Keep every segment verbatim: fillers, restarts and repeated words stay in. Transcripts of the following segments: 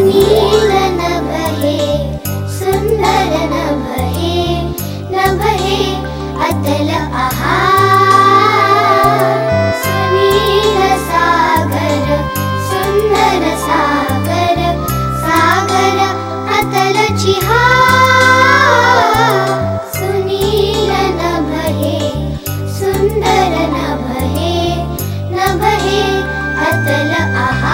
सुनील नभ हे सुंदर नभ हे नभ हे अतल आहा सुनील सागर सुंदर सागर सागर अतल चिहा सुनील नभ हे सुंदर नभ हे नभ हे अतल आहा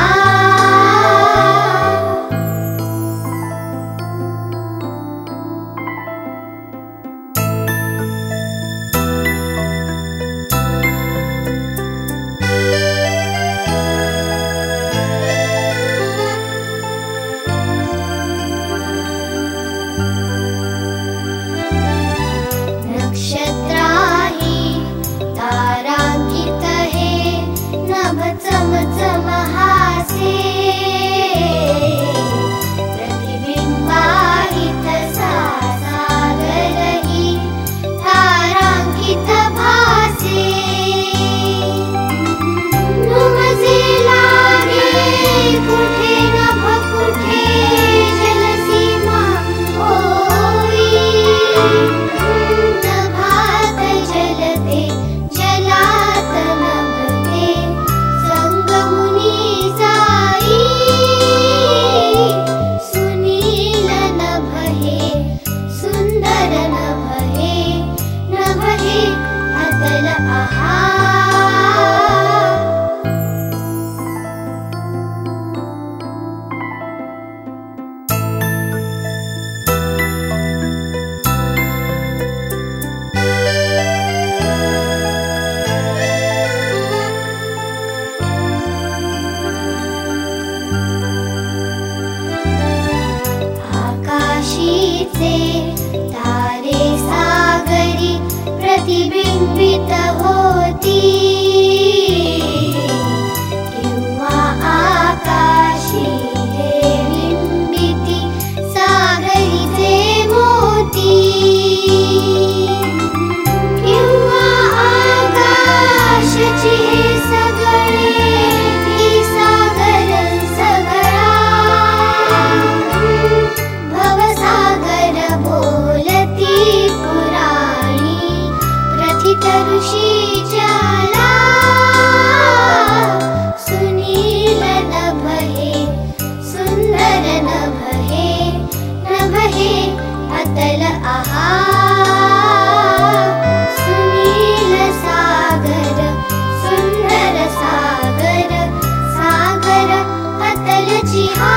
तारे सागरी प्रतिबिंबित होती किंवा आकाशी बिंबिती सागरीचे मोती किंवा आकाशाची हे सगळे ही सागर सगळा भवसागर बोलती पुराणी प्रथित ऋषी ज्याला सुनील नभ हे सुंदर नभ हे नभ हे अतल आहा सुनील सागर सुंदर सागर सागर अतल चिहा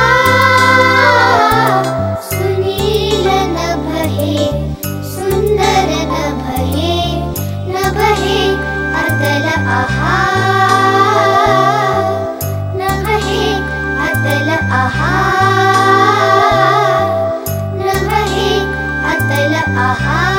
सुनील नभ हे सुंदर नभ हे नभ हे अतल आहा नभ हे अतल आहा नभ हे अतल आहा।